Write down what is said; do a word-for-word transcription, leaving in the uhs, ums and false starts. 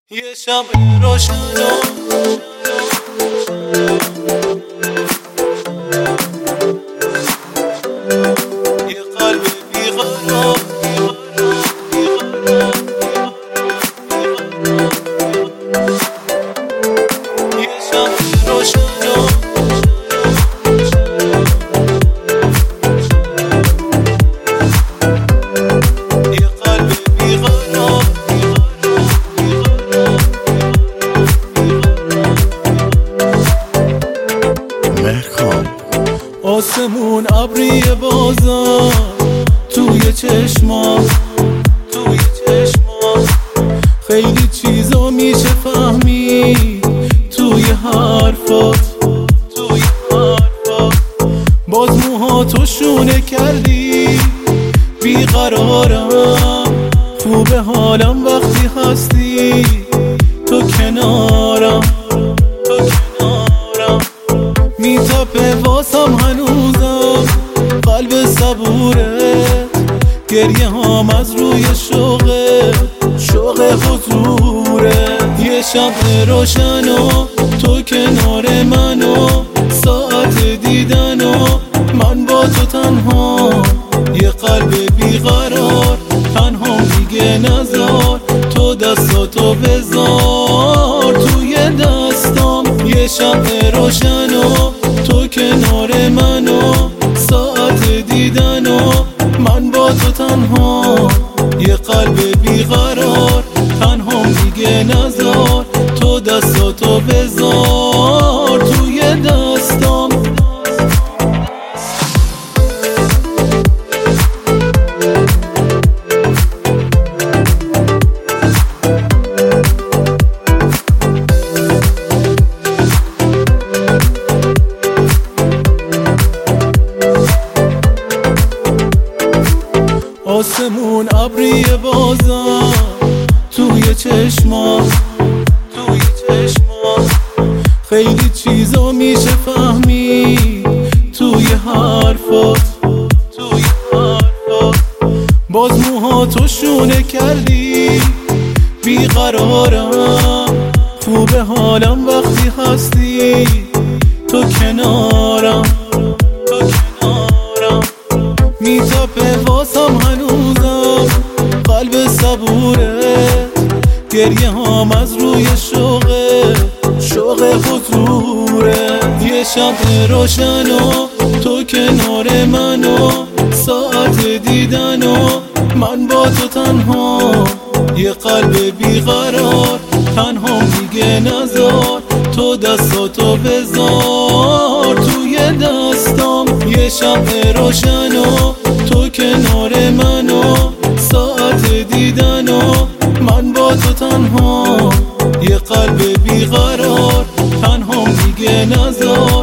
یه شب روشن یه قلب بیقرار یه شب روشن یه قلب بیقرار آسمون ابری بازار توی چشمات توی چشمات خیلی چیزا میشه فهمید توی حرفات توی حرفات باز موهاتو شونه کردی بیقرارم خوبه حالم وقتی هستی تو کنارم تو کنارم میتپه واسم هنوزم قلب صبورت گریه هام از روی شوقه شوق حضورت یه شب روشن و تو کنار من و ساعت دیدن و من با تو تنها یه قلب بیقرار تنها میگه نزار تو دستاتو بذار توی دستام یه شب روشن و تو کنار من و ساعت دیدن و من با تو تنها یه قلب بیقرار تنها میگه نزار تو دستاتو بذار توی دستام آسمون ابری بازار توی چشمات توی چشمات خیلی چیزا میشه فهمید توی حرفات توی حرفات باز موهاتو شونه کردی بیقرارم خوبه حالم وقتی هستی تو کنارم تو کنارم میتپه واسم هنوزم قلب صبورت گریه هام از روی شوقه شوق حضورت یه شب روشن و تو کنار من و ساعت دیدن و من با تو تنها یه قلب بیقرار تنها میگه نزار تو دستاتو بذار توی دستام یه شب روشن و تو کنار من و ساعت دیدن و من با تو تنها یه قلب بیقرار تنها میگه نزار